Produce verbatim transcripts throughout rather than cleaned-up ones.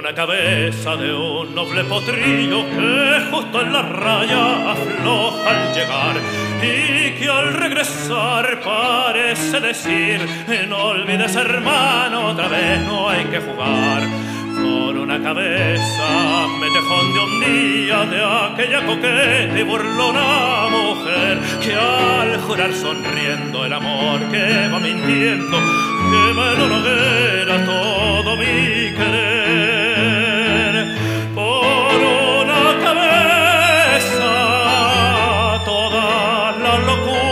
una cabeza de un noble potrillo que justo en la raya afloja al llegar y que al regresar parece decir: no olvides, hermano, otra vez no hay que jugar. Por una cabeza me tejón de un día de aquella coqueta y burlona mujer que al jurar sonriendo el amor que va mintiendo quema en hoguera todo mi querer. Por una cabeza todas las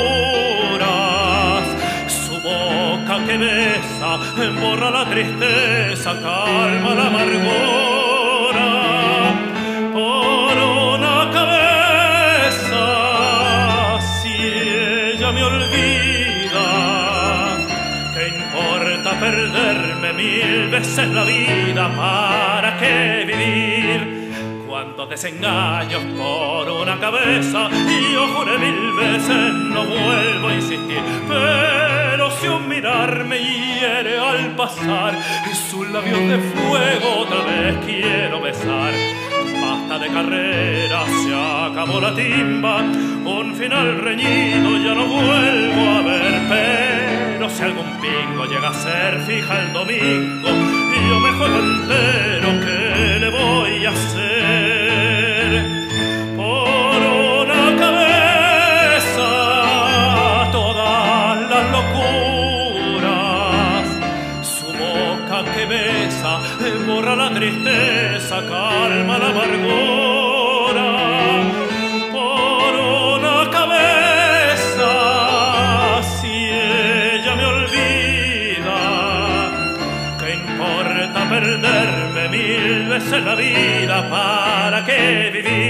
locuras, su boca que besa borra la tristeza, calma la amargura. Por una cabeza, si ella me olvida, ¿qué importa perderme mil veces la vida? ¿Para qué vivir? Cuántos desengaños por una cabeza, y yo juré mil veces no vuelvo a insistir. Pero si un mirar me hiere al pasar y sus labios de fuego otra vez quiero besar. Basta de carrera, se acabó la timba, un final reñido ya no vuelvo a ver. Pero si algún pingo llega a ser fija el domingo y yo me juego entero, ¿qué le voy a hacer? Por una cabeza todas las locuras, su boca que besa borra la tristeza, calma la amargura. Por una cabeza, si ella me olvida, ¿qué importa perderme mil veces la vida? ¿Para qué vivir?